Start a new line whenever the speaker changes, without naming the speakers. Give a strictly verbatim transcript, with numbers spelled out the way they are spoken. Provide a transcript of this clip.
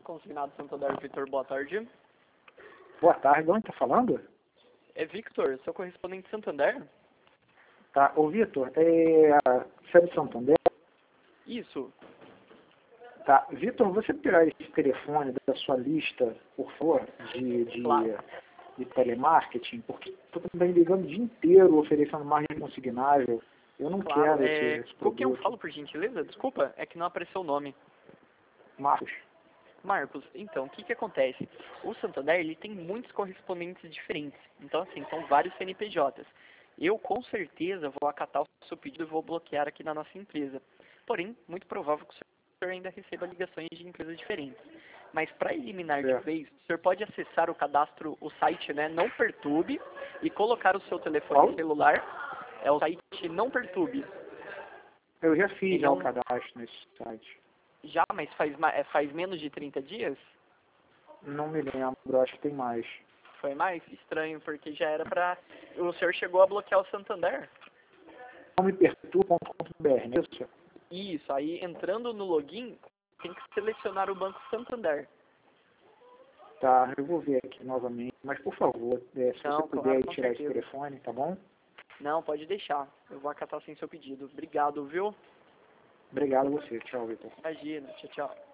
Consignado Santander, Vitor, boa tarde.
Boa tarde, onde está falando?
É Victor, seu correspondente Santander?
Tá, ô Vitor, é você é de Santander?
Isso.
Tá, Vitor, você pegar esse telefone da sua lista, por favor, de, de,
Claro.
de telemarketing, porque estou também ligando o dia inteiro oferecendo margem consignável. Eu não
Claro,
quero
é...
esse, esse
Com quem eu
produto.
falo, por gentileza? Desculpa, é que não apareceu o nome.
Marcos,
Marcos, então, o que que acontece? O Santander, ele tem muitos correspondentes diferentes. Então, assim, são vários C N P Js. Eu, com certeza, vou acatar o seu pedido e vou bloquear aqui na nossa empresa. Porém, muito provável que o senhor ainda receba ligações de empresas diferentes. Mas, para eliminar de
é.
vez, o senhor pode acessar o cadastro, o site, né, Não Perturbe, e colocar o seu telefone
Qual?
celular. É o site Não Perturbe.
Eu já fiz
Ele
já
é
o
um...
cadastro nesse site.
Já, mas faz, ma- é, faz menos de trinta dias?
Não me lembro, acho que tem mais.
Foi mais estranho, porque já era pra... O senhor chegou a bloquear o Santander.
não me perturba ponto com ponto br, não é isso?
Isso, aí entrando no login, tem que selecionar o Banco Santander.
Tá, eu vou ver aqui novamente, mas por favor, é, se
Não,
você puder
claro,
aí
com
tirar esse
certeza.
telefone, tá bom?
Não, pode deixar. Eu vou acatar sem seu pedido. Obrigado, viu?
Obrigado a você. Tchau, Vitor.
Imagina. Tchau, tchau.